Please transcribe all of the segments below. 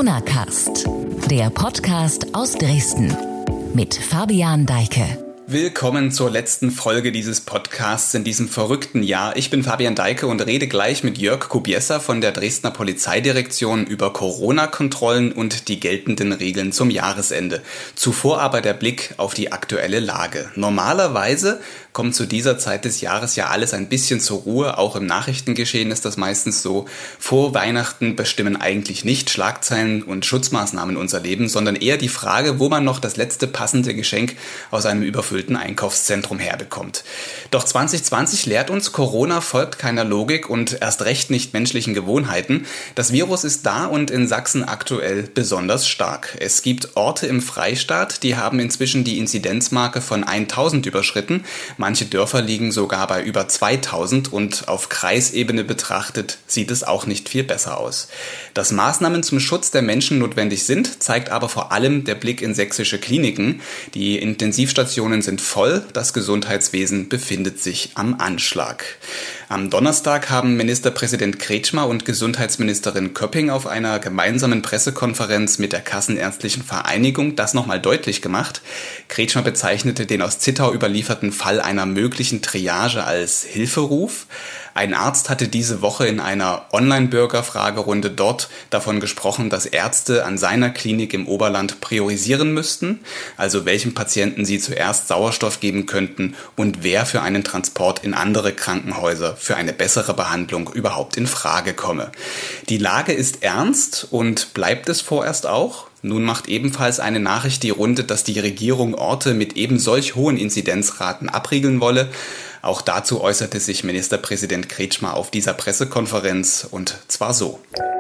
Corona-Cast, der Podcast aus Dresden mit Fabian Deike. Willkommen zur letzten Folge dieses Podcasts in diesem verrückten Jahr. Ich bin Fabian Deike und rede gleich mit Jörg Kubiesa von der Dresdner Polizeidirektion über Corona-Kontrollen und die geltenden Regeln zum Jahresende. Zuvor aber der Blick auf die aktuelle Lage. Normalerweise kommt zu dieser Zeit des Jahres ja alles ein bisschen zur Ruhe. Auch im Nachrichtengeschehen ist das meistens so. Vor Weihnachten bestimmen eigentlich nicht Schlagzeilen und Schutzmaßnahmen unser Leben, sondern eher die Frage, wo man noch das letzte passende Geschenk aus einem überfüllten Einkaufszentrum herbekommt. Doch 2020 lehrt uns, Corona folgt keiner Logik und erst recht nicht menschlichen Gewohnheiten. Das Virus ist da und in Sachsen aktuell besonders stark. Es gibt Orte im Freistaat, die haben inzwischen die Inzidenzmarke von 1000 überschritten. Manche Dörfer liegen sogar bei über 2000 und auf Kreisebene betrachtet sieht es auch nicht viel besser aus. Dass Maßnahmen zum Schutz der Menschen notwendig sind, zeigt aber vor allem der Blick in sächsische Kliniken. Die Intensivstationen sind voll, das Gesundheitswesen befindet sich am Anschlag. Am Donnerstag haben Ministerpräsident Kretschmer und Gesundheitsministerin Köpping auf einer gemeinsamen Pressekonferenz mit der Kassenärztlichen Vereinigung das nochmal deutlich gemacht. Kretschmer bezeichnete den aus Zittau überlieferten Fall einer möglichen Triage als Hilferuf. Ein Arzt hatte diese Woche in einer Online-Bürgerfragerunde dort davon gesprochen, dass Ärzte an seiner Klinik im Oberland priorisieren müssten, also welchen Patienten sie zuerst Sauerstoff geben könnten und wer für einen Transport in andere Krankenhäuser für eine bessere Behandlung überhaupt in Frage komme. Die Lage ist ernst und bleibt es vorerst auch. Nun macht ebenfalls eine Nachricht die Runde, dass die Regierung Orte mit eben solch hohen Inzidenzraten abriegeln wolle. Auch dazu äußerte sich Ministerpräsident Kretschmer auf dieser Pressekonferenz und zwar so.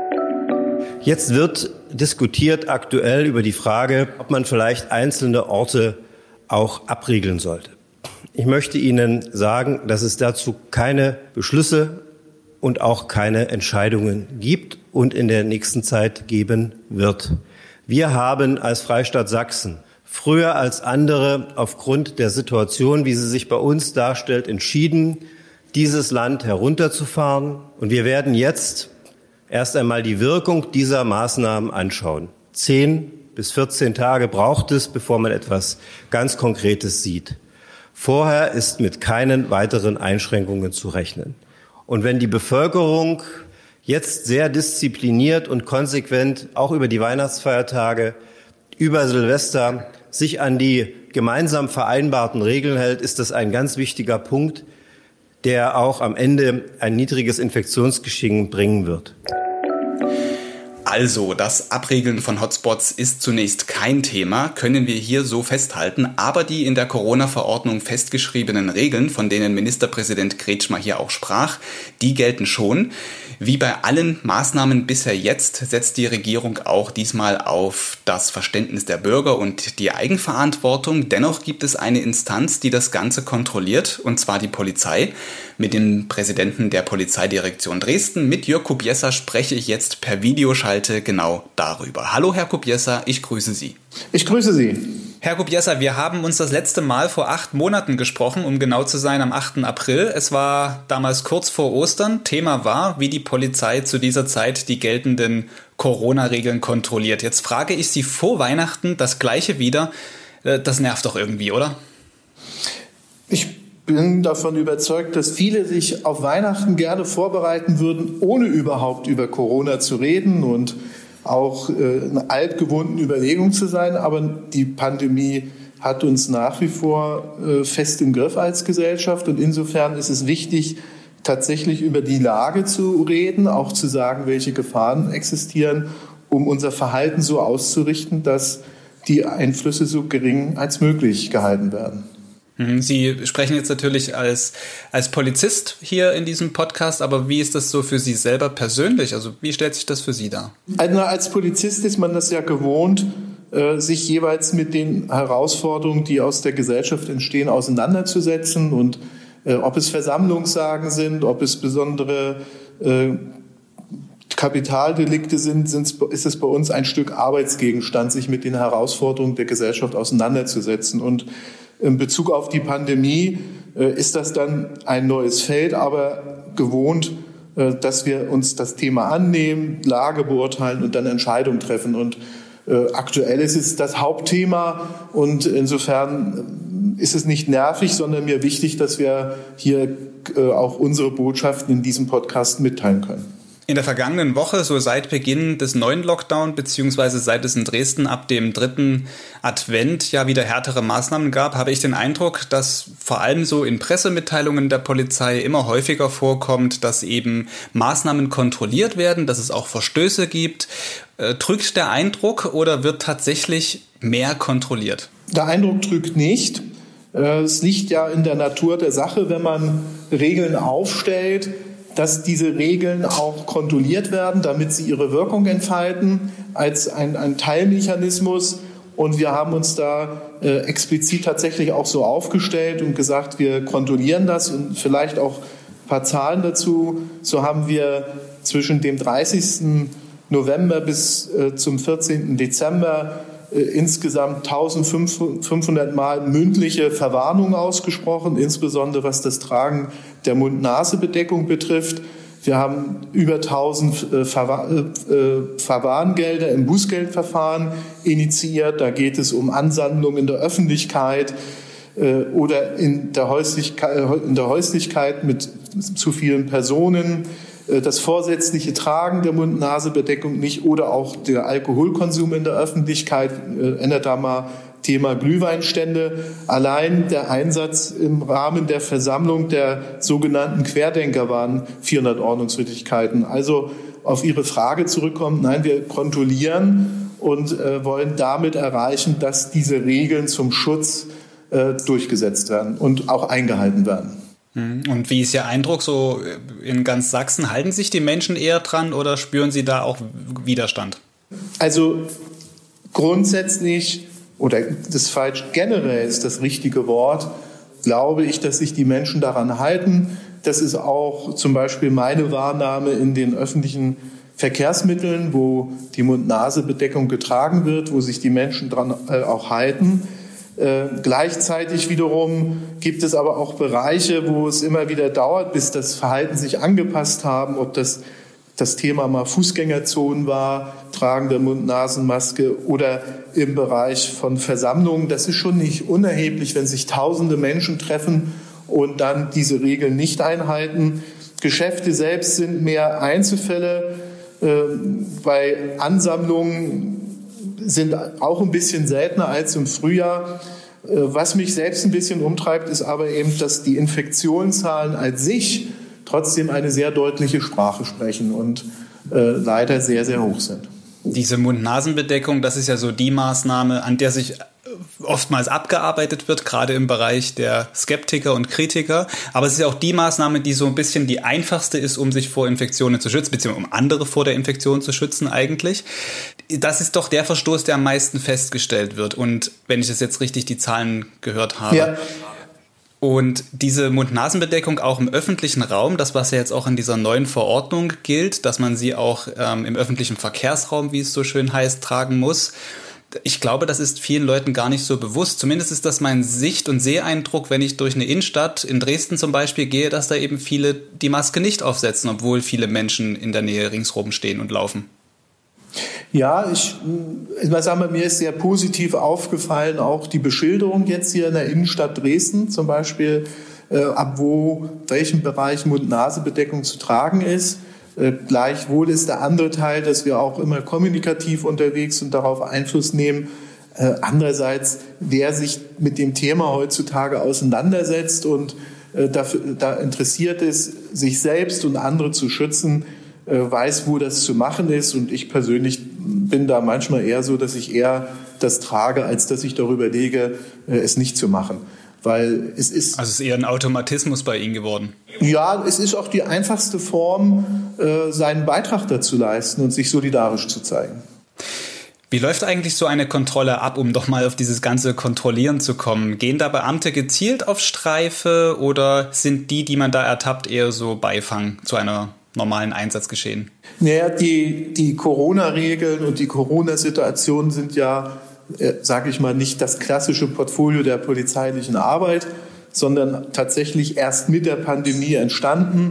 Jetzt wird diskutiert aktuell über die Frage, ob man vielleicht einzelne Orte auch abriegeln sollte. Ich möchte Ihnen sagen, dass es dazu keine Beschlüsse und auch keine Entscheidungen gibt und in der nächsten Zeit geben wird. Wir haben als Freistaat Sachsen früher als andere aufgrund der Situation, wie sie sich bei uns darstellt, entschieden, dieses Land herunterzufahren. Und wir werden jetzt erst einmal die Wirkung dieser Maßnahmen anschauen. 10 bis 14 Tage braucht es, bevor man etwas ganz Konkretes sieht. Vorher ist mit keinen weiteren Einschränkungen zu rechnen. Und wenn die Bevölkerung jetzt sehr diszipliniert und konsequent auch über die Weihnachtsfeiertage, über Silvester sich an die gemeinsam vereinbarten Regeln hält, ist das ein ganz wichtiger Punkt, der auch am Ende ein niedriges Infektionsgeschehen bringen wird. Also, das Abriegeln von Hotspots ist zunächst kein Thema, können wir hier so festhalten. Aber die in der Corona-Verordnung festgeschriebenen Regeln, von denen Ministerpräsident Kretschmer hier auch sprach, die gelten schon. Wie bei allen Maßnahmen bisher jetzt setzt die Regierung auch diesmal auf das Verständnis der Bürger und die Eigenverantwortung. Dennoch gibt es eine Instanz, die das Ganze kontrolliert, und zwar die Polizei. Mit dem Präsidenten der Polizeidirektion Dresden, mit Jörg Kubiesa, spreche ich jetzt per Videoschalte genau darüber. Hallo Herr Kubiesa, ich grüße Sie. Ich grüße Sie. Herr Kubiesa, wir haben uns das letzte Mal vor 8 Monaten gesprochen, um genau zu sein, am 8. April. Es war damals kurz vor Ostern. Thema war, wie die Polizei zu dieser Zeit die geltenden Corona-Regeln kontrolliert. Jetzt frage ich Sie vor Weihnachten das Gleiche wieder. Das nervt doch irgendwie, oder? Ich bin davon überzeugt, dass viele sich auf Weihnachten gerne vorbereiten würden, ohne überhaupt über Corona zu reden und auch in altgewohnten Überlegungen zu sein. Aber die Pandemie hat uns nach wie vor fest im Griff als Gesellschaft. Und insofern ist es wichtig, tatsächlich über die Lage zu reden, auch zu sagen, welche Gefahren existieren, um unser Verhalten so auszurichten, dass die Einflüsse so gering als möglich gehalten werden. Sie sprechen jetzt natürlich als Polizist hier in diesem Podcast, aber wie ist das so für Sie selber persönlich? Also wie stellt sich das für Sie dar? Also als Polizist ist man das ja gewohnt, sich jeweils mit den Herausforderungen, die aus der Gesellschaft entstehen, auseinanderzusetzen. Und ob es Versammlungssagen sind, ob es besondere Kapitaldelikte sind, ist es bei uns ein Stück Arbeitsgegenstand, sich mit den Herausforderungen der Gesellschaft auseinanderzusetzen. Und in Bezug auf die Pandemie ist das dann ein neues Feld, aber gewohnt dass wir uns das Thema annehmen, Lage beurteilen und dann Entscheidungen treffen. Und aktuell ist es das Hauptthema und insofern ist es nicht nervig, sondern mir wichtig, dass wir hier auch unsere Botschaften in diesem Podcast mitteilen können. In der vergangenen Woche, so seit Beginn des neuen Lockdown, beziehungsweise seit es in Dresden ab dem 3. Advent ja wieder härtere Maßnahmen gab, habe ich den Eindruck, dass vor allem so in Pressemitteilungen der Polizei immer häufiger vorkommt, dass eben Maßnahmen kontrolliert werden, dass es auch Verstöße gibt. Trügt der Eindruck oder wird tatsächlich mehr kontrolliert? Der Eindruck trügt nicht. Es liegt ja in der Natur der Sache, wenn man Regeln aufstellt, dass diese Regeln auch kontrolliert werden, damit sie ihre Wirkung entfalten, als ein Teilmechanismus. Und wir haben uns da explizit tatsächlich auch so aufgestellt und gesagt, wir kontrollieren das und vielleicht auch ein paar Zahlen dazu. So haben wir zwischen dem 30. November bis zum 14. Dezember insgesamt 1500 Mal mündliche Warnungen ausgesprochen, insbesondere was das Tragen der Mund-Nase-Bedeckung betrifft. Wir haben über 1000 Verwarngelder im Bußgeldverfahren initiiert. Da geht es um Ansammlung in der Öffentlichkeit oder in der Häuslichkeit mit zu vielen Personen. Das vorsätzliche Tragen der Mund-Nase-Bedeckung nicht oder auch der Alkoholkonsum in der Öffentlichkeit, ändert da mal Thema Glühweinstände. Allein der Einsatz im Rahmen der Versammlung der sogenannten Querdenker waren 400 Ordnungswidrigkeiten. Also auf Ihre Frage zurückkommen, nein, wir kontrollieren und wollen damit erreichen, dass diese Regeln zum Schutz durchgesetzt werden und auch eingehalten werden. Und wie ist Ihr Eindruck so in ganz Sachsen? Halten sich die Menschen eher dran oder spüren Sie da auch Widerstand? Also grundsätzlich, oder das falsch, generell ist das richtige Wort, glaube ich, dass sich die Menschen daran halten. Das ist auch zum Beispiel meine Wahrnahme in den öffentlichen Verkehrsmitteln, wo die Mund-Nase-Bedeckung getragen wird, wo sich die Menschen dran auch halten. Gleichzeitig wiederum gibt es aber auch Bereiche, wo es immer wieder dauert, bis das Verhalten sich angepasst haben, ob das Thema mal Fußgängerzonen war, Tragen der Mund-Nasen-Maske oder im Bereich von Versammlungen. Das ist schon nicht unerheblich, wenn sich tausende Menschen treffen und dann diese Regeln nicht einhalten. Geschäfte selbst sind mehr Einzelfälle. Bei Ansammlungen sind auch ein bisschen seltener als im Frühjahr. Was mich selbst ein bisschen umtreibt, ist aber eben, dass die Infektionszahlen als sich trotzdem eine sehr deutliche Sprache sprechen und leider sehr, sehr hoch sind. Diese Mund-Nasen-Bedeckung, das ist ja so die Maßnahme, an der sich oftmals abgearbeitet wird, gerade im Bereich der Skeptiker und Kritiker. Aber es ist ja auch die Maßnahme, die so ein bisschen die einfachste ist, um sich vor Infektionen zu schützen, beziehungsweise um andere vor der Infektion zu schützen eigentlich. Das ist doch der Verstoß, der am meisten festgestellt wird. Und wenn ich das jetzt richtig die Zahlen gehört habe. Ja. Und diese Mund-Nasen-Bedeckung auch im öffentlichen Raum, das was ja jetzt auch in dieser neuen Verordnung gilt, dass man sie auch im öffentlichen Verkehrsraum, wie es so schön heißt, tragen muss. Ich glaube, das ist vielen Leuten gar nicht so bewusst. Zumindest ist das mein Sicht- und Seheindruck, wenn ich durch eine Innenstadt, in Dresden zum Beispiel, gehe, dass da eben viele die Maske nicht aufsetzen, obwohl viele Menschen in der Nähe ringsherum stehen und laufen. Ja, ich sage mal, mir ist sehr positiv aufgefallen, auch die Beschilderung jetzt hier in der Innenstadt Dresden zum Beispiel, ab welchem Bereich Mund-Nase-Bedeckung zu tragen ist. Gleichwohl ist der andere Teil, dass wir auch immer kommunikativ unterwegs und darauf Einfluss nehmen. Andererseits, wer sich mit dem Thema heutzutage auseinandersetzt und da interessiert ist, sich selbst und andere zu schützen, weiß, wo das zu machen ist. Und ich persönlich bin da manchmal eher so, dass ich eher das trage, als dass ich darüber lege, es nicht zu machen. Weil es ist... Also es ist eher ein Automatismus bei Ihnen geworden. Ja, es ist auch die einfachste Form, seinen Beitrag dazu leisten und sich solidarisch zu zeigen. Wie läuft eigentlich so eine Kontrolle ab, um doch mal auf dieses ganze Kontrollieren zu kommen? Gehen da Beamte gezielt auf Streife oder sind die man da ertappt, eher so Beifang zu einer normalen Einsatzgeschehen? Naja, die Corona-Regeln und die Corona-Situation sind ja, sage ich mal, nicht das klassische Portfolio der polizeilichen Arbeit, sondern tatsächlich erst mit der Pandemie entstanden,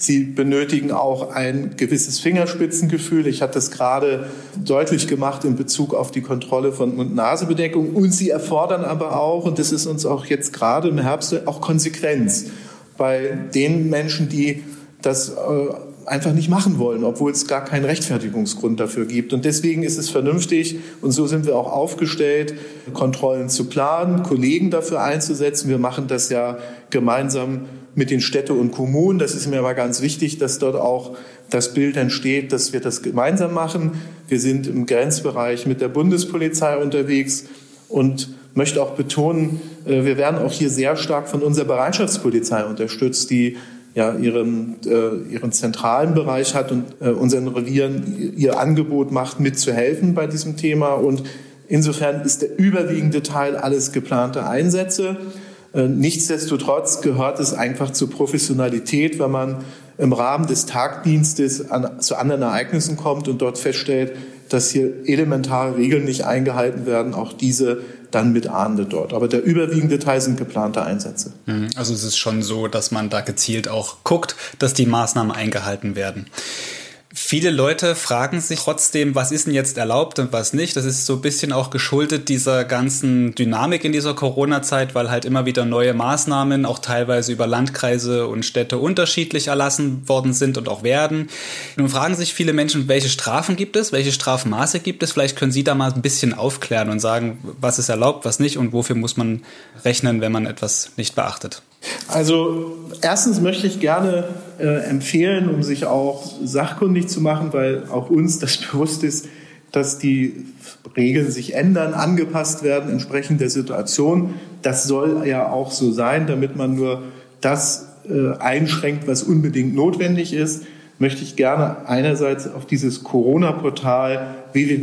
Sie benötigen auch ein gewisses Fingerspitzengefühl. Ich hatte das gerade deutlich gemacht in Bezug auf die Kontrolle von Mund-Nase-Bedeckung. Und sie erfordern aber auch, und das ist uns auch jetzt gerade im Herbst, auch Konsequenz bei den Menschen, die das einfach nicht machen wollen, obwohl es gar keinen Rechtfertigungsgrund dafür gibt. Und deswegen ist es vernünftig, und so sind wir auch aufgestellt, Kontrollen zu planen, Kollegen dafür einzusetzen. Wir machen das ja gemeinsam mit den Städten und Kommunen. Das ist mir aber ganz wichtig, dass dort auch das Bild entsteht, dass wir das gemeinsam machen. Wir sind im Grenzbereich mit der Bundespolizei unterwegs und möchte auch betonen, wir werden auch hier sehr stark von unserer Bereitschaftspolizei unterstützt, die ja ihren zentralen Bereich hat und unseren Revieren ihr Angebot macht, mitzuhelfen bei diesem Thema. Und insofern ist der überwiegende Teil alles geplante Einsätze. Nichtsdestotrotz gehört es einfach zur Professionalität, wenn man im Rahmen des Tagdienstes zu anderen Ereignissen kommt und dort feststellt, dass hier elementare Regeln nicht eingehalten werden, auch diese dann mit ahndet dort. Aber der überwiegende Teil sind geplante Einsätze. Also es ist schon so, dass man da gezielt auch guckt, dass die Maßnahmen eingehalten werden. Viele Leute fragen sich trotzdem, was ist denn jetzt erlaubt und was nicht. Das ist so ein bisschen auch geschuldet dieser ganzen Dynamik in dieser Corona-Zeit, weil halt immer wieder neue Maßnahmen auch teilweise über Landkreise und Städte unterschiedlich erlassen worden sind und auch werden. Nun fragen sich viele Menschen, welche Strafen gibt es, welche Strafmaße gibt es? Vielleicht können Sie da mal ein bisschen aufklären und sagen, was ist erlaubt, was nicht und wofür muss man rechnen, wenn man etwas nicht beachtet. Also erstens möchte ich gerne empfehlen, um sich auch sachkundig zu machen, weil auch uns das bewusst ist, dass die Regeln sich ändern, angepasst werden entsprechend der Situation. Das soll ja auch so sein, damit man nur das einschränkt, was unbedingt notwendig ist. Möchte ich gerne einerseits auf dieses Corona-Portal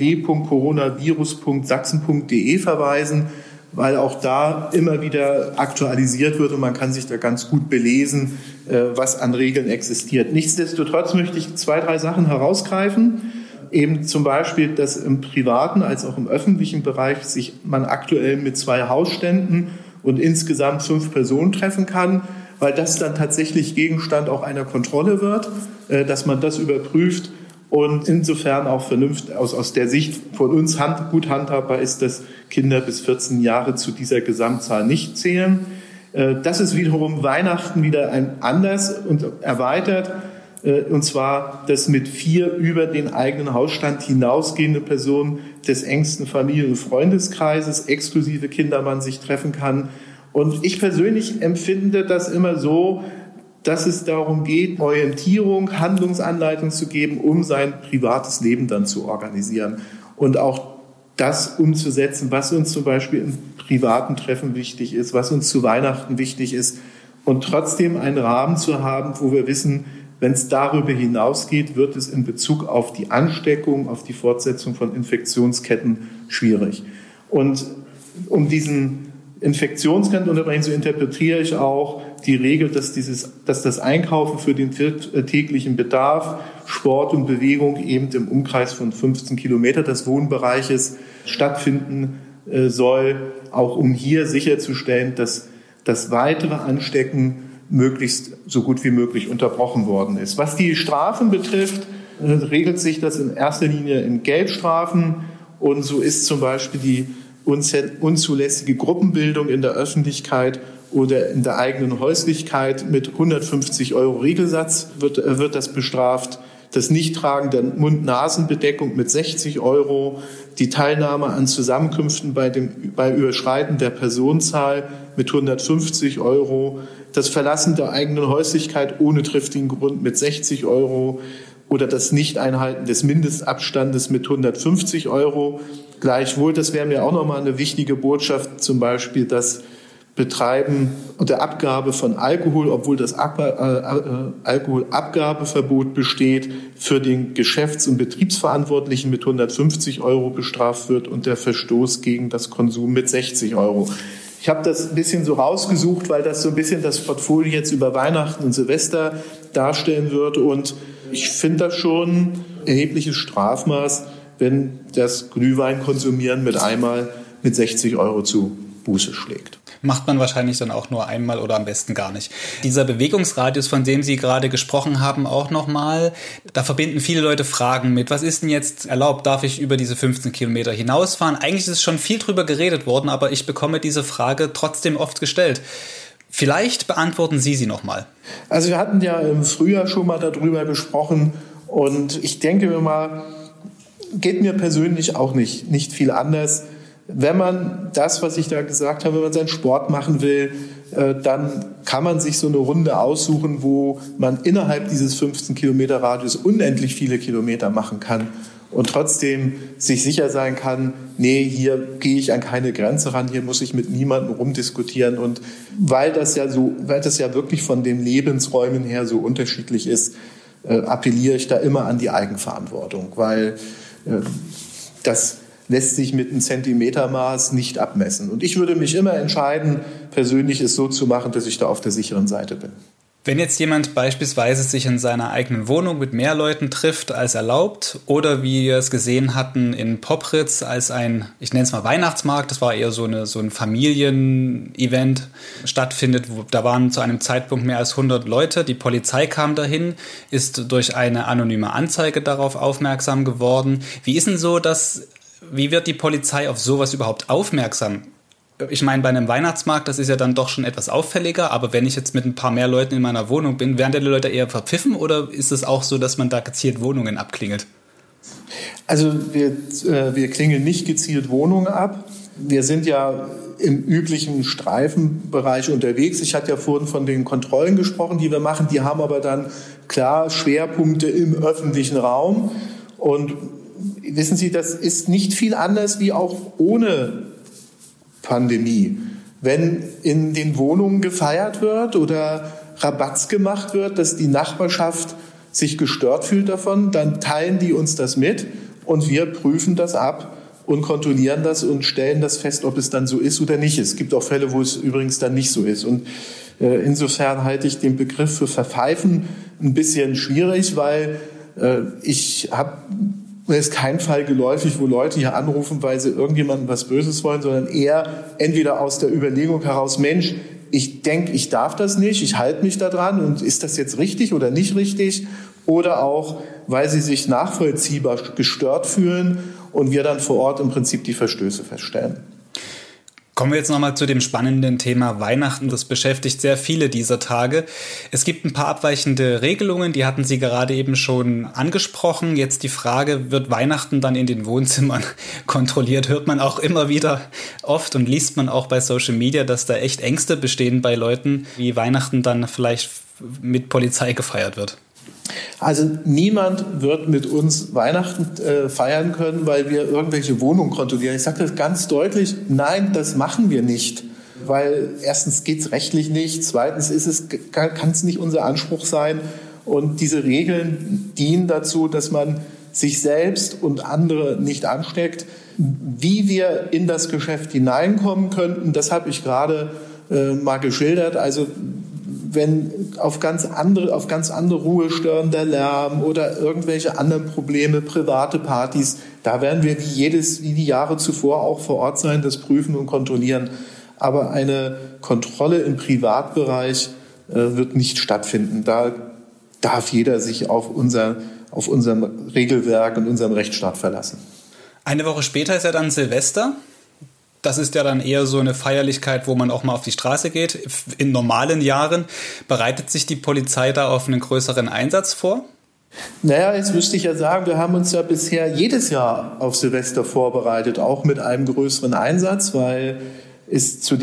www.coronavirus.sachsen.de verweisen, weil auch da immer wieder aktualisiert wird und man kann sich da ganz gut belesen, was an Regeln existiert. Nichtsdestotrotz möchte ich 2, 3 Sachen herausgreifen. Eben zum Beispiel, dass im privaten als auch im öffentlichen Bereich sich man aktuell mit 2 Hausständen und insgesamt 5 Personen treffen kann, weil das dann tatsächlich Gegenstand auch einer Kontrolle wird, dass man das überprüft. Und insofern auch vernünftig aus der Sicht von uns gut handhabbar ist, dass Kinder bis 14 Jahre zu dieser Gesamtzahl nicht zählen. Das ist wiederum Weihnachten wieder anders und erweitert. Und zwar, dass mit 4 über den eigenen Hausstand hinausgehende Personen des engsten Familien- und Freundeskreises exklusive Kinder man sich treffen kann. Und ich persönlich empfinde das immer so, dass es darum geht, Orientierung, Handlungsanleitung zu geben, um sein privates Leben dann zu organisieren und auch das umzusetzen, was uns zum Beispiel in privaten Treffen wichtig ist, was uns zu Weihnachten wichtig ist und trotzdem einen Rahmen zu haben, wo wir wissen, wenn es darüber hinausgeht, wird es in Bezug auf die Ansteckung, auf die Fortsetzung von Infektionsketten schwierig. Und um diesen Infektionsketten unterbrechen, so interpretiere ich auch die Regel, dass das Einkaufen für den täglichen Bedarf, Sport und Bewegung eben im Umkreis von 15 Kilometer des Wohnbereiches stattfinden soll, auch um hier sicherzustellen, dass das weitere Anstecken möglichst so gut wie möglich unterbrochen worden ist. Was die Strafen betrifft, regelt sich das in erster Linie in Geldstrafen und so ist zum Beispiel die unzulässige Gruppenbildung in der Öffentlichkeit oder in der eigenen Häuslichkeit mit 150 € Regelsatz wird das bestraft. Das Nichttragen der Mund-Nasen-Bedeckung mit 60 €, die Teilnahme an Zusammenkünften bei Überschreiten der Personenzahl mit 150 €, das Verlassen der eigenen Häuslichkeit ohne triftigen Grund mit 60 € oder das Nichteinhalten des Mindestabstandes mit 150 €. Gleichwohl, das wäre mir auch nochmal eine wichtige Botschaft, zum Beispiel das Betreiben und der Abgabe von Alkohol, obwohl das Alkoholabgabeverbot besteht, für den Geschäfts- und Betriebsverantwortlichen mit 150 € bestraft wird und der Verstoß gegen das Konsum mit 60 €. Ich habe das ein bisschen so rausgesucht, weil das so ein bisschen das Portfolio jetzt über Weihnachten und Silvester darstellen wird. Und ich finde das schon ein erhebliches Strafmaß, wenn das Glühweinkonsumieren mit einmal mit 60 € zu Buße schlägt. macht man wahrscheinlich dann auch nur einmal oder am besten gar nicht. Dieser Bewegungsradius, von dem Sie gerade gesprochen haben, auch nochmal, da verbinden viele Leute Fragen mit. Was ist denn jetzt erlaubt? Darf ich über diese 15 Kilometer hinausfahren? Eigentlich ist schon viel drüber geredet worden, aber ich bekomme diese Frage trotzdem oft gestellt. Vielleicht beantworten Sie sie nochmal. Also wir hatten ja im Frühjahr schon mal darüber gesprochen und ich denke mir mal, geht mir persönlich auch nicht viel anders. Wenn man das, was ich da gesagt habe, wenn man seinen Sport machen will, dann kann man sich so eine Runde aussuchen, wo man innerhalb dieses 15 Kilometer Radius unendlich viele Kilometer machen kann und trotzdem sich sicher sein kann, nee, hier gehe ich an keine Grenze ran, hier muss ich mit niemandem rumdiskutieren. Und weil das ja wirklich von den Lebensräumen her so unterschiedlich ist, appelliere ich da immer an die Eigenverantwortung, weil das lässt sich mit einem Zentimetermaß nicht abmessen. Und ich würde mich immer entscheiden, persönlich es so zu machen, dass ich da auf der sicheren Seite bin. Wenn jetzt jemand beispielsweise sich in seiner eigenen Wohnung mit mehr Leuten trifft als erlaubt oder wie wir es gesehen hatten in Popritz als ein, ich nenne es mal Weihnachtsmarkt, das war eher so ein Familienevent stattfindet, da waren zu einem Zeitpunkt mehr als 100 Leute, die Polizei kam dahin, ist durch eine anonyme Anzeige darauf aufmerksam geworden. Wie ist denn so, wie wird die Polizei auf sowas überhaupt aufmerksam? Ich meine, bei einem Weihnachtsmarkt, das ist ja dann doch schon etwas auffälliger, aber wenn ich jetzt mit ein paar mehr Leuten in meiner Wohnung bin, werden die Leute eher verpfiffen oder ist es auch so, dass man da gezielt Wohnungen abklingelt? Also wir klingeln nicht gezielt Wohnungen ab. Wir sind ja im üblichen Streifenbereich unterwegs. Ich hatte ja vorhin von den Kontrollen gesprochen, die wir machen. Die haben aber dann klar Schwerpunkte im öffentlichen Raum. Und wissen Sie, das ist nicht viel anders wie auch ohne Pandemie. Wenn in den Wohnungen gefeiert wird oder Rabatz gemacht wird, dass die Nachbarschaft sich gestört fühlt davon, dann teilen die uns das mit und wir prüfen das ab und kontrollieren das und stellen das fest, ob es dann so ist oder nicht. Es gibt auch Fälle, wo es übrigens dann nicht so ist. Und insofern halte ich den Begriff für verpfeifen ein bisschen schwierig, weil mir ist kein Fall geläufig, wo Leute hier anrufen, weil sie irgendjemandem was Böses wollen, sondern eher entweder aus der Überlegung heraus, Mensch, ich denke, ich darf das nicht, ich halte mich da dran und ist das jetzt richtig oder nicht richtig? Oder auch, weil sie sich nachvollziehbar gestört fühlen und wir dann vor Ort im Prinzip die Verstöße feststellen. Kommen wir jetzt nochmal zu dem spannenden Thema Weihnachten. Das beschäftigt sehr viele dieser Tage. Es gibt ein paar abweichende Regelungen, die hatten Sie gerade eben schon angesprochen. Jetzt die Frage, wird Weihnachten dann in den Wohnzimmern kontrolliert? Hört man auch immer wieder oft und liest man auch bei Social Media, dass da echt Ängste bestehen bei Leuten, wie Weihnachten dann vielleicht mit Polizei gefeiert wird. Also niemand wird mit uns Weihnachten feiern können, weil wir irgendwelche Wohnungen kontrollieren. Ich sage das ganz deutlich, nein, das machen wir nicht. Weil erstens geht es rechtlich nicht, zweitens kann es nicht unser Anspruch sein. Und diese Regeln dienen dazu, dass man sich selbst und andere nicht ansteckt. Wie wir in das Geschäft hineinkommen könnten, das habe ich gerade mal geschildert. Also wenn auf ganz andere Ruhe störender Lärm oder irgendwelche anderen Probleme, private Partys, da werden wir wie die Jahre zuvor auch vor Ort sein, das prüfen und kontrollieren. Aber eine Kontrolle im Privatbereich wird nicht stattfinden. Da darf jeder sich auf unserem Regelwerk und unserem Rechtsstaat verlassen. Eine Woche später ist ja dann Silvester. Das ist ja dann eher so eine Feierlichkeit, wo man auch mal auf die Straße geht. In normalen Jahren bereitet sich die Polizei da auf einen größeren Einsatz vor? Naja, jetzt müsste ich ja sagen, wir haben uns ja bisher jedes Jahr auf Silvester vorbereitet, auch mit einem größeren Einsatz, weil es zu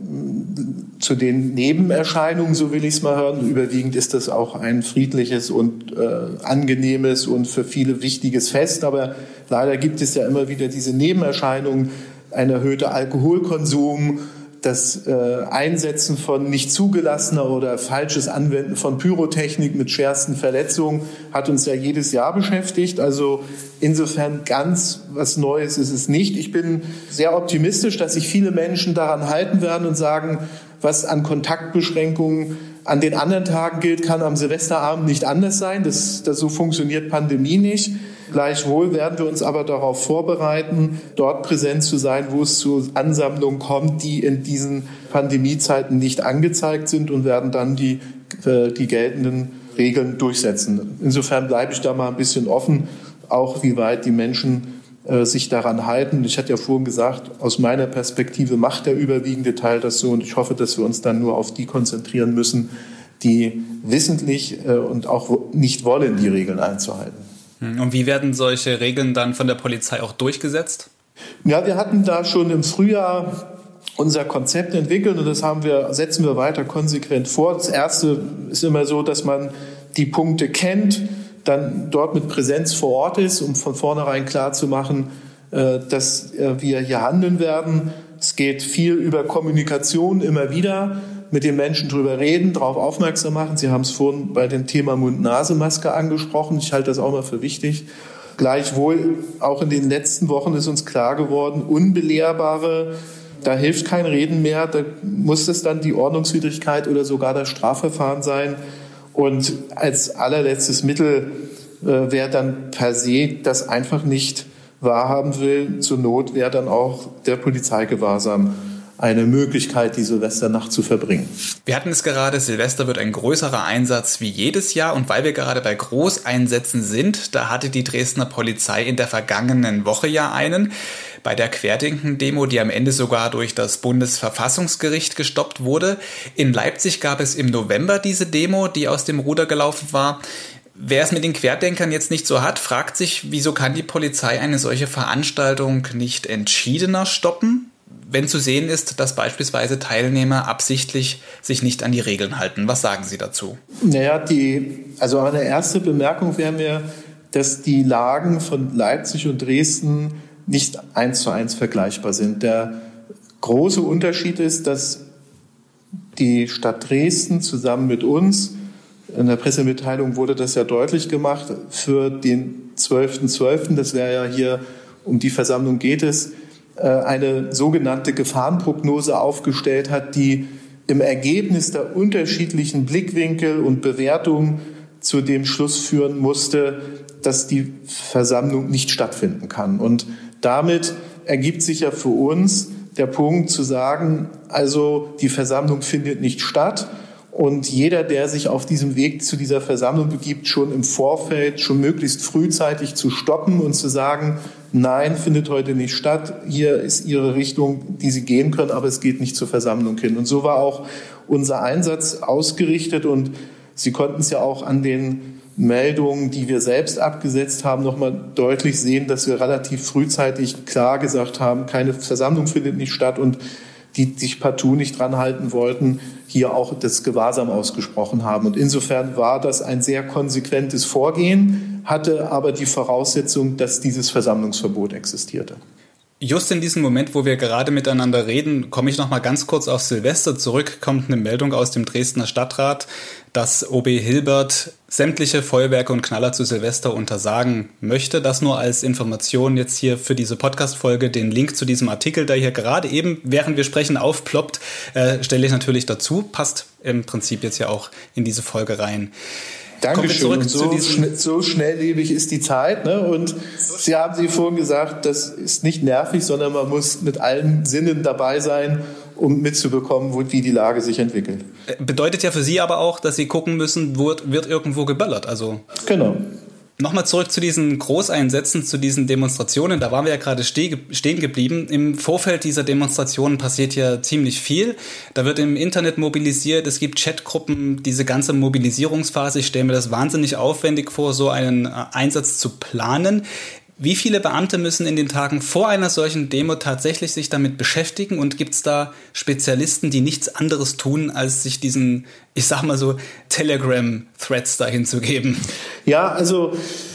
den Nebenerscheinungen, so will ich es mal hören, überwiegend ist das auch ein friedliches und angenehmes und für viele wichtiges Fest. Aber leider gibt es ja immer wieder diese Nebenerscheinungen, ein erhöhter Alkoholkonsum, das Einsetzen von nicht zugelassener oder falsches Anwenden von Pyrotechnik mit schwersten Verletzungen hat uns ja jedes Jahr beschäftigt. Also insofern ganz was Neues ist es nicht. Ich bin sehr optimistisch, dass sich viele Menschen daran halten werden und sagen, was an Kontaktbeschränkungen an den anderen Tagen gilt, kann am Silvesterabend nicht anders sein. So funktioniert Pandemie nicht. Gleichwohl werden wir uns aber darauf vorbereiten, dort präsent zu sein, wo es zu Ansammlungen kommt, die in diesen Pandemiezeiten nicht angezeigt sind, und werden dann die geltenden Regeln durchsetzen. Insofern bleibe ich da mal ein bisschen offen, auch wie weit die Menschen sich daran halten. Ich hatte ja vorhin gesagt, aus meiner Perspektive macht der überwiegende Teil das so, und ich hoffe, dass wir uns dann nur auf die konzentrieren müssen, die wissentlich und auch nicht wollen, die Regeln einzuhalten. Und wie werden solche Regeln dann von der Polizei auch durchgesetzt? Ja, wir hatten da schon im Frühjahr unser Konzept entwickelt, und das setzen wir weiter konsequent vor. Das Erste ist immer so, dass man die Punkte kennt, dann dort mit Präsenz vor Ort ist, um von vornherein klar zu machen, dass wir hier handeln werden. Es geht viel über Kommunikation immer wieder, mit den Menschen drüber reden, darauf aufmerksam machen. Sie haben es vorhin bei dem Thema Mund-Nase-Maske angesprochen. Ich halte das auch mal für wichtig. Gleichwohl, auch in den letzten Wochen ist uns klar geworden, unbelehrbare, da hilft kein Reden mehr. Da muss es dann die Ordnungswidrigkeit oder sogar das Strafverfahren sein. Und als allerletztes Mittel, wer dann per se das einfach nicht wahrhaben will, zur Not wäre dann auch der Polizeigewahrsam eine Möglichkeit, die Silvesternacht zu verbringen. Wir hatten es gerade, Silvester wird ein größerer Einsatz wie jedes Jahr, und weil wir gerade bei Großeinsätzen sind, da hatte die Dresdner Polizei in der vergangenen Woche ja einen. Bei der Querdenken-Demo, die am Ende sogar durch das Bundesverfassungsgericht gestoppt wurde. In Leipzig gab es im November diese Demo, die aus dem Ruder gelaufen war. Wer es mit den Querdenkern jetzt nicht so hat, fragt sich, wieso kann die Polizei eine solche Veranstaltung nicht entschiedener stoppen, wenn zu sehen ist, dass beispielsweise Teilnehmer absichtlich sich nicht an die Regeln halten. Was sagen Sie dazu? Naja, eine erste Bemerkung wäre mir, dass die Lagen von Leipzig und Dresden nicht 1:1 vergleichbar sind. Der große Unterschied ist, dass die Stadt Dresden zusammen mit uns, in der Pressemitteilung wurde das ja deutlich gemacht, für den 12.12., das wäre ja hier, um die Versammlung geht es, eine sogenannte Gefahrenprognose aufgestellt hat, die im Ergebnis der unterschiedlichen Blickwinkel und Bewertungen zu dem Schluss führen musste, dass die Versammlung nicht stattfinden kann. Und damit ergibt sich ja für uns der Punkt zu sagen, also die Versammlung findet nicht statt, und jeder, der sich auf diesem Weg zu dieser Versammlung begibt, schon im Vorfeld, schon möglichst frühzeitig zu stoppen und zu sagen, nein, findet heute nicht statt, hier ist Ihre Richtung, die Sie gehen können, aber es geht nicht zur Versammlung hin. Und so war auch unser Einsatz ausgerichtet, und Sie konnten es ja auch an den Meldungen, die wir selbst abgesetzt haben, nochmal deutlich sehen, dass wir relativ frühzeitig klar gesagt haben, keine Versammlung findet nicht statt, und die sich partout nicht dran halten wollten, hier auch das Gewahrsam ausgesprochen haben. Und insofern war das ein sehr konsequentes Vorgehen, hatte aber die Voraussetzung, dass dieses Versammlungsverbot existierte. Just in diesem Moment, wo wir gerade miteinander reden, komme ich noch mal ganz kurz auf Silvester zurück. Kommt eine Meldung aus dem Dresdner Stadtrat, dass OB Hilbert sämtliche Feuerwerke und Knaller zu Silvester untersagen möchte. Das nur als Information jetzt hier für diese Podcast-Folge. Den Link zu diesem Artikel, der hier gerade eben, während wir sprechen, aufploppt, stelle ich natürlich dazu. Passt im Prinzip jetzt ja auch in diese Folge rein. Dankeschön. Und so schnelllebig ist die Zeit. Ne? Und Sie haben vorhin gesagt, das ist nicht nervig, sondern man muss mit allen Sinnen dabei sein, um mitzubekommen, wie die Lage sich entwickelt. Bedeutet ja für Sie aber auch, dass Sie gucken müssen, wird irgendwo geböllert. Also genau. Nochmal zurück zu diesen Großeinsätzen, zu diesen Demonstrationen. Da waren wir ja gerade stehen geblieben. Im Vorfeld dieser Demonstrationen passiert ja ziemlich viel. Da wird im Internet mobilisiert, es gibt Chatgruppen, diese ganze Mobilisierungsphase. Ich stelle mir das wahnsinnig aufwendig vor, so einen Einsatz zu planen. Wie viele Beamte müssen in den Tagen vor einer solchen Demo tatsächlich sich damit beschäftigen? Und gibt es da Spezialisten, die nichts anderes tun, als sich diesen, ich sag mal so, Telegram-Threads dahin zu geben? Ja, also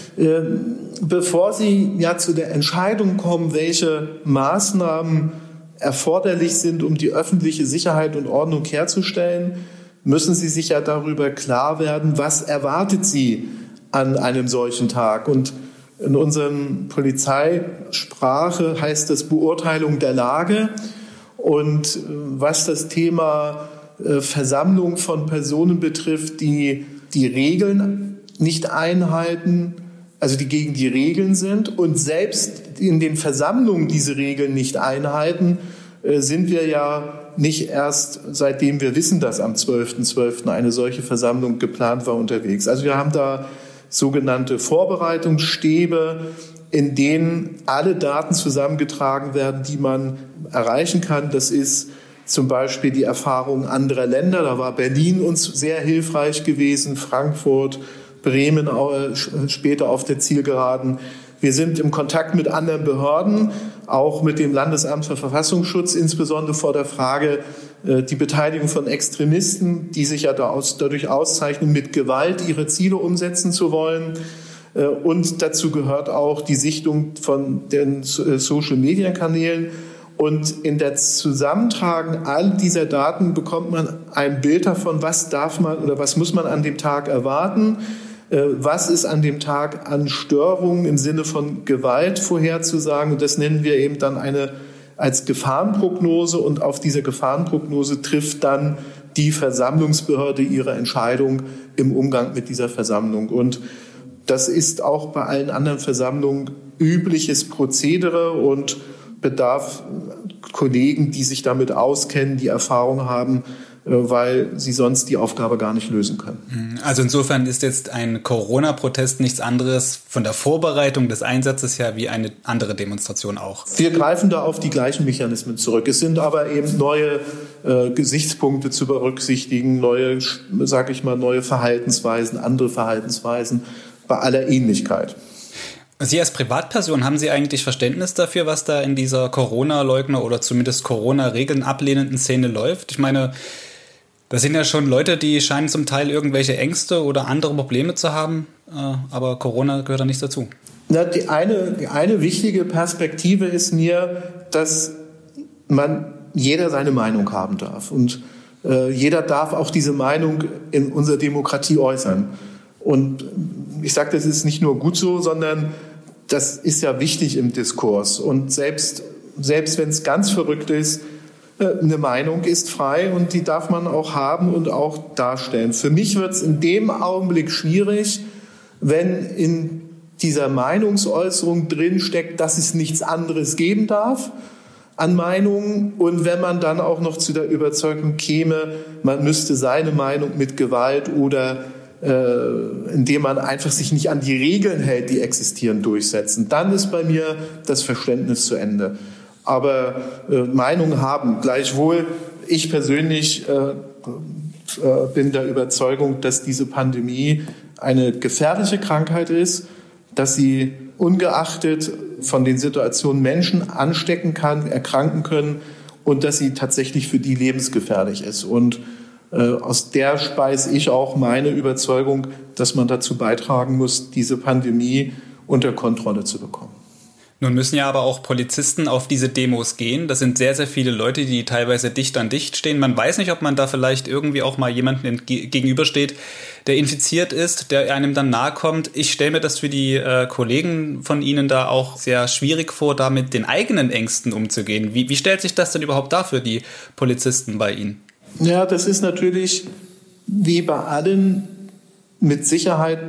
bevor Sie ja zu der Entscheidung kommen, welche Maßnahmen erforderlich sind, um die öffentliche Sicherheit und Ordnung herzustellen, müssen Sie sich ja darüber klar werden, was erwartet Sie an einem solchen Tag. Und in unseren Polizeisprache heißt das Beurteilung der Lage. Und was das Thema Versammlung von Personen betrifft, die die Regeln nicht einhalten, also die gegen die Regeln sind und selbst in den Versammlungen diese Regeln nicht einhalten, sind wir ja nicht erst, seitdem wir wissen, dass am 12.12. eine solche Versammlung geplant war, unterwegs. Also wir haben da sogenannte Vorbereitungsstäbe, in denen alle Daten zusammengetragen werden, die man erreichen kann. Das ist zum Beispiel die Erfahrung anderer Länder. Da war Berlin uns sehr hilfreich gewesen, Frankfurt, Bremen später auf der Zielgeraden. Wir sind im Kontakt mit anderen Behörden, auch mit dem Landesamt für Verfassungsschutz, insbesondere vor der Frage die Beteiligung von Extremisten, die sich ja dadurch auszeichnen, mit Gewalt ihre Ziele umsetzen zu wollen. Und dazu gehört auch die Sichtung von den Social-Media-Kanälen. Und in der Zusammentragen all dieser Daten bekommt man ein Bild davon, was darf man oder was muss man an dem Tag erwarten. Was ist an dem Tag an Störungen im Sinne von Gewalt vorherzusagen? Und das nennen wir eben dann als Gefahrenprognose. Und auf diese Gefahrenprognose trifft dann die Versammlungsbehörde ihre Entscheidung im Umgang mit dieser Versammlung. Und das ist auch bei allen anderen Versammlungen übliches Prozedere und bedarf Kollegen, die sich damit auskennen, die Erfahrung haben, weil sie sonst die Aufgabe gar nicht lösen können. Also insofern ist jetzt ein Corona-Protest nichts anderes von der Vorbereitung des Einsatzes her wie eine andere Demonstration auch. Wir greifen da auf die gleichen Mechanismen zurück. Es sind aber eben neue Gesichtspunkte zu berücksichtigen, neue Verhaltensweisen, andere Verhaltensweisen bei aller Ähnlichkeit. Sie als Privatperson, haben Sie eigentlich Verständnis dafür, was da in dieser Corona-Leugner- oder zumindest Corona-Regeln ablehnenden Szene läuft? Ich meine, das sind ja schon Leute, die scheinen zum Teil irgendwelche Ängste oder andere Probleme zu haben, aber Corona gehört da nicht dazu. Na, die eine wichtige Perspektive ist mir, dass jeder seine Meinung haben darf. Und jeder darf auch diese Meinung in unserer Demokratie äußern. Und ich sage, das ist nicht nur gut so, sondern das ist ja wichtig im Diskurs. Und selbst wenn es ganz verrückt ist, eine Meinung ist frei und die darf man auch haben und auch darstellen. Für mich wird es in dem Augenblick schwierig, wenn in dieser Meinungsäußerung drin steckt, dass es nichts anderes geben darf an Meinungen. Und wenn man dann auch noch zu der Überzeugung käme, man müsste seine Meinung mit Gewalt oder indem man einfach sich nicht an die Regeln hält, die existieren, durchsetzen. Dann ist bei mir das Verständnis zu Ende. Aber Meinung haben. Gleichwohl, ich persönlich bin der Überzeugung, dass diese Pandemie eine gefährliche Krankheit ist, dass sie ungeachtet von den Situationen Menschen anstecken kann, erkranken können und dass sie tatsächlich für die lebensgefährlich ist. Und aus der speise ich auch meine Überzeugung, dass man dazu beitragen muss, diese Pandemie unter Kontrolle zu bekommen. Nun müssen ja aber auch Polizisten auf diese Demos gehen. Das sind sehr, sehr viele Leute, die teilweise dicht an dicht stehen. Man weiß nicht, ob man da vielleicht irgendwie auch mal jemanden gegenübersteht, der infiziert ist, der einem dann nahe kommt. Ich stelle mir das für die Kollegen von Ihnen da auch sehr schwierig vor, da mit den eigenen Ängsten umzugehen. Wie stellt sich das denn überhaupt dar für die Polizisten bei Ihnen? Ja, das ist natürlich wie bei allen sich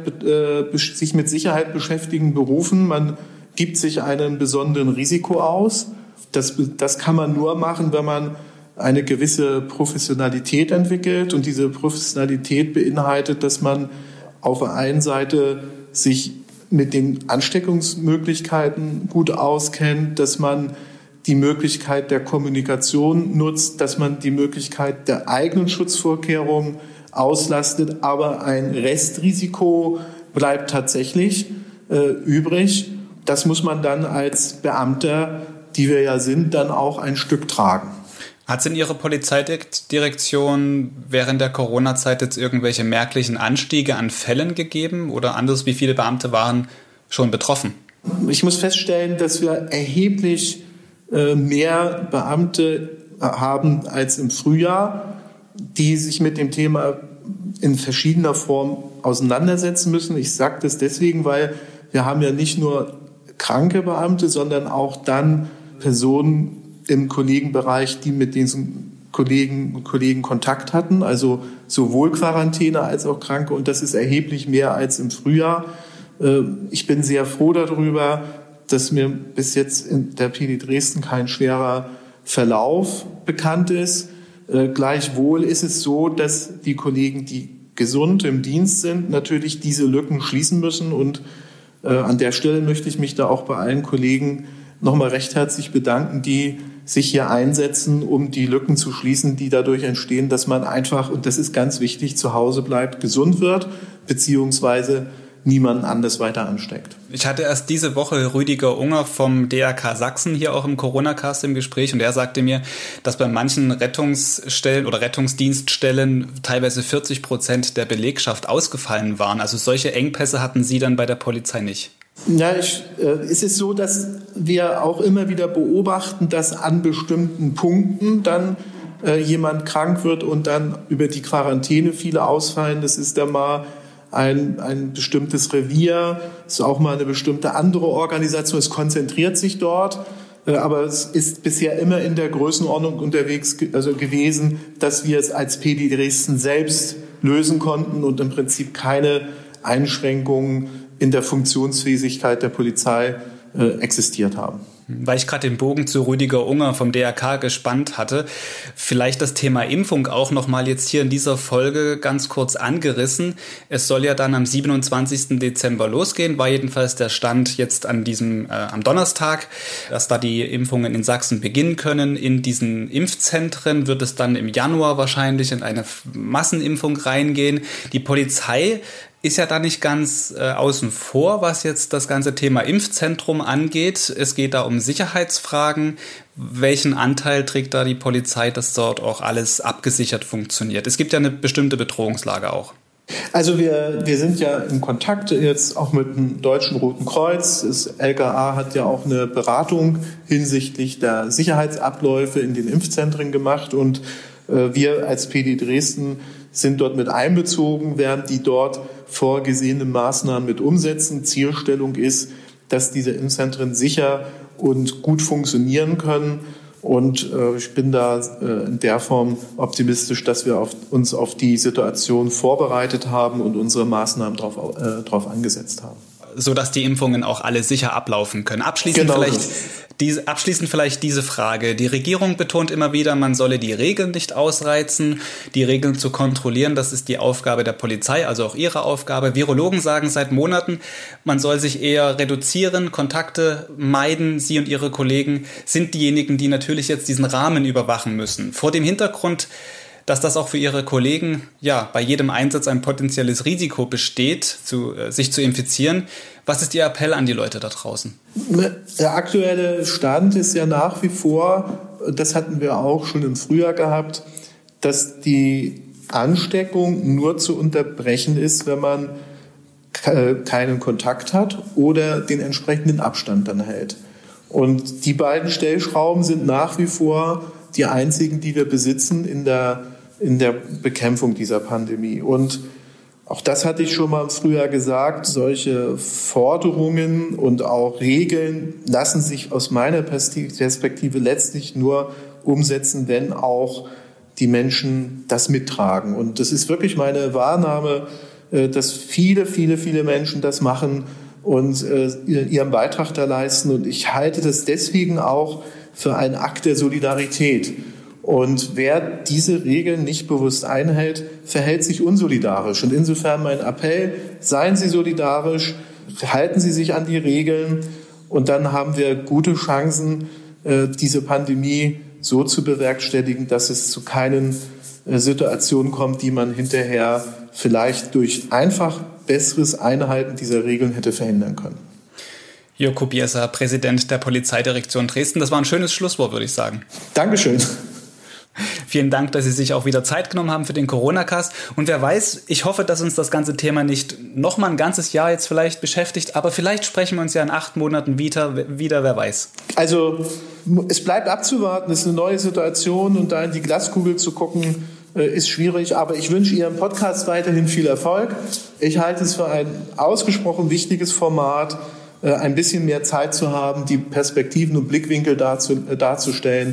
mit Sicherheit beschäftigten Berufen. Man gibt sich einem besonderen Risiko aus. Das kann man nur machen, wenn man eine gewisse Professionalität entwickelt. Und diese Professionalität beinhaltet, dass man auf der einen Seite sich mit den Ansteckungsmöglichkeiten gut auskennt, dass man die Möglichkeit der Kommunikation nutzt, dass man die Möglichkeit der eigenen Schutzvorkehrungen auslastet, aber ein Restrisiko bleibt tatsächlich übrig. Das muss man dann als Beamter, die wir ja sind, dann auch ein Stück tragen. Hat es in Ihrer Polizeidirektion während der Corona-Zeit jetzt irgendwelche merklichen Anstiege an Fällen gegeben oder anders, wie viele Beamte waren schon betroffen? Ich muss feststellen, dass wir erheblich mehr Beamte haben als im Frühjahr, die sich mit dem Thema in verschiedener Form auseinandersetzen müssen. Ich sage das deswegen, weil wir haben ja nicht nur kranke Beamte, sondern auch dann Personen im Kollegenbereich, die mit diesen Kollegen und Kollegen Kontakt hatten, also sowohl Quarantäne als auch Kranke. Und das ist erheblich mehr als im Frühjahr. Ich bin sehr froh darüber, dass mir bis jetzt in der PD Dresden kein schwerer Verlauf bekannt ist. Gleichwohl ist es so, dass die Kollegen, die gesund im Dienst sind, natürlich diese Lücken schließen müssen. Und an der Stelle möchte ich mich da auch bei allen Kollegen nochmal recht herzlich bedanken, die sich hier einsetzen, um die Lücken zu schließen, die dadurch entstehen, dass man einfach, und das ist ganz wichtig, zu Hause bleibt, gesund wird, beziehungsweise niemanden anders weiter ansteckt. Ich hatte erst diese Woche Rüdiger Unger vom DRK Sachsen hier auch im Corona-Cast im Gespräch und er sagte mir, dass bei manchen Rettungsstellen oder Rettungsdienststellen teilweise 40% der Belegschaft ausgefallen waren. Also solche Engpässe hatten Sie dann bei der Polizei nicht? Ja, es ist so, dass wir auch immer wieder beobachten, dass an bestimmten Punkten dann jemand krank wird und dann über die Quarantäne viele ausfallen. Das ist dann mal ein bestimmtes Revier, ist auch mal eine bestimmte andere Organisation. Es konzentriert sich dort, aber es ist bisher immer in der Größenordnung unterwegs gewesen, dass wir es als PD Dresden selbst lösen konnten und im Prinzip keine Einschränkungen in der Funktionsfähigkeit der Polizei existiert haben. Weil ich gerade den Bogen zu Rüdiger Unger vom DRK gespannt hatte, vielleicht das Thema Impfung auch nochmal jetzt hier in dieser Folge ganz kurz angerissen. Es soll ja dann am 27. Dezember losgehen, war jedenfalls der Stand jetzt an am Donnerstag, dass da die Impfungen in Sachsen beginnen können. In diesen Impfzentren wird es dann im Januar wahrscheinlich in eine Massenimpfung reingehen. Die Polizei ist ja da nicht ganz außen vor, was jetzt das ganze Thema Impfzentrum angeht. Es geht da um Sicherheitsfragen. Welchen Anteil trägt da die Polizei, dass dort auch alles abgesichert funktioniert? Es gibt ja eine bestimmte Bedrohungslage auch. Also wir sind ja in Kontakt jetzt auch mit dem Deutschen Roten Kreuz. Das LKA hat ja auch eine Beratung hinsichtlich der Sicherheitsabläufe in den Impfzentren gemacht und wir als PD Dresden sind dort mit einbezogen, werden die dort vorgesehenen Maßnahmen mit umsetzen. Zielstellung ist, dass diese Impfzentren sicher und gut funktionieren können. Und ich bin da in der Form optimistisch, dass wir uns auf die Situation vorbereitet haben und unsere Maßnahmen drauf angesetzt haben. Sodass die Impfungen auch alle sicher ablaufen können. Abschließend vielleicht diese Frage. Die Regierung betont immer wieder, man solle die Regeln nicht ausreizen. Die Regeln zu kontrollieren, das ist die Aufgabe der Polizei, also auch ihre Aufgabe. Virologen sagen seit Monaten, man soll sich eher reduzieren, Kontakte meiden. Sie und Ihre Kollegen sind diejenigen, die natürlich jetzt diesen Rahmen überwachen müssen. Vor dem Hintergrund, dass das auch für Ihre Kollegen ja bei jedem Einsatz ein potenzielles Risiko besteht, sich zu infizieren. Was ist Ihr Appell an die Leute da draußen? Der aktuelle Stand ist ja nach wie vor, das hatten wir auch schon im Frühjahr gehabt, dass die Ansteckung nur zu unterbrechen ist, wenn man keinen Kontakt hat oder den entsprechenden Abstand dann hält. Und die beiden Stellschrauben sind nach wie vor die einzigen, die wir besitzen in der Bekämpfung dieser Pandemie. Und auch das hatte ich schon mal im Frühjahr gesagt, solche Forderungen und auch Regeln lassen sich aus meiner Perspektive letztlich nur umsetzen, wenn auch die Menschen das mittragen. Und das ist wirklich meine Wahrnehmung, dass viele, viele, viele Menschen das machen und ihren Beitrag da leisten. Und ich halte das deswegen auch für einen Akt der Solidarität. Und wer diese Regeln nicht bewusst einhält, verhält sich unsolidarisch. Und insofern mein Appell, seien Sie solidarisch, halten Sie sich an die Regeln und dann haben wir gute Chancen, diese Pandemie so zu bewerkstelligen, dass es zu keinen Situationen kommt, die man hinterher vielleicht durch einfach besseres Einhalten dieser Regeln hätte verhindern können. Jörg Kubieser, Präsident der Polizeidirektion Dresden. Das war ein schönes Schlusswort, würde ich sagen. Dankeschön. Vielen Dank, dass Sie sich auch wieder Zeit genommen haben für den Corona-Cast. Und wer weiß, ich hoffe, dass uns das ganze Thema nicht noch mal ein ganzes Jahr jetzt vielleicht beschäftigt, aber vielleicht sprechen wir uns ja in 8 Monaten wieder, wer weiß. Also es bleibt abzuwarten, es ist eine neue Situation und da in die Glaskugel zu gucken, ist schwierig, aber ich wünsche Ihrem Podcast weiterhin viel Erfolg. Ich halte es für ein ausgesprochen wichtiges Format, ein bisschen mehr Zeit zu haben, die Perspektiven und Blickwinkel darzustellen.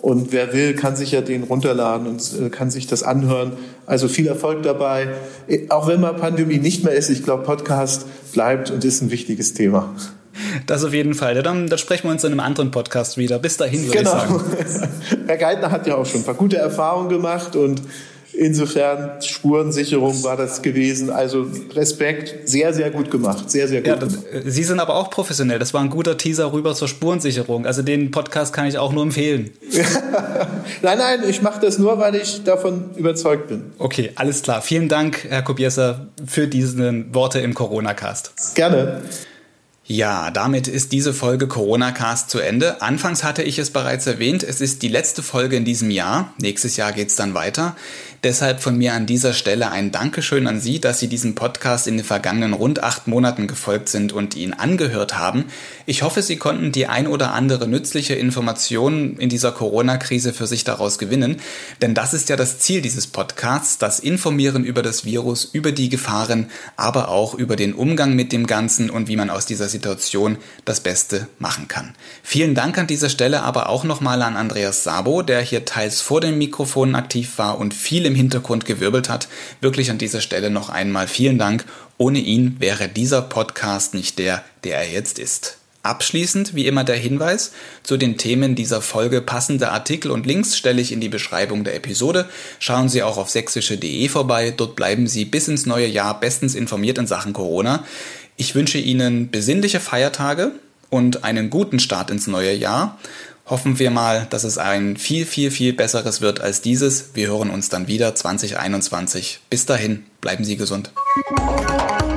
Und wer will, kann sich ja den runterladen und kann sich das anhören. Also viel Erfolg dabei. Auch wenn mal Pandemie nicht mehr ist, ich glaube, Podcast bleibt und ist ein wichtiges Thema. Das auf jeden Fall. Dann sprechen wir uns in einem anderen Podcast wieder. Bis dahin, würde ich sagen. Herr Geithner hat ja auch schon ein paar gute Erfahrungen gemacht und insofern Spurensicherung war das gewesen. Also Respekt, sehr, sehr gut gemacht. Sehr, sehr gut gemacht. Sie sind aber auch professionell. Das war ein guter Teaser rüber zur Spurensicherung. Also den Podcast kann ich auch nur empfehlen. Nein, ich mache das nur, weil ich davon überzeugt bin. Okay, alles klar. Vielen Dank, Herr Kubiesser, für diese Worte im Corona-Cast. Gerne. Ja, damit ist diese Folge Corona-Cast zu Ende. Anfangs hatte ich es bereits erwähnt, es ist die letzte Folge in diesem Jahr. Nächstes Jahr geht's dann weiter. Deshalb von mir an dieser Stelle ein Dankeschön an Sie, dass Sie diesem Podcast in den vergangenen rund 8 Monaten gefolgt sind und ihn angehört haben. Ich hoffe, Sie konnten die ein oder andere nützliche Information in dieser Corona-Krise für sich daraus gewinnen. Denn das ist ja das Ziel dieses Podcasts, das Informieren über das Virus, über die Gefahren, aber auch über den Umgang mit dem Ganzen und wie man aus dieser Situation das Beste machen kann. Vielen Dank an dieser Stelle aber auch nochmal an Andreas Sabo, der hier teils vor den Mikrofonen aktiv war und viel im Hintergrund gewirbelt hat. Wirklich an dieser Stelle noch einmal vielen Dank. Ohne ihn wäre dieser Podcast nicht der er jetzt ist. Abschließend, wie immer, der Hinweis: Zu den Themen dieser Folge passende Artikel und Links stelle ich in die Beschreibung der Episode. Schauen Sie auch auf sächsische.de vorbei. Dort bleiben Sie bis ins neue Jahr bestens informiert in Sachen Corona. Ich wünsche Ihnen besinnliche Feiertage und einen guten Start ins neue Jahr. Hoffen wir mal, dass es ein viel, viel, viel besseres wird als dieses. Wir hören uns dann wieder 2021. Bis dahin, bleiben Sie gesund.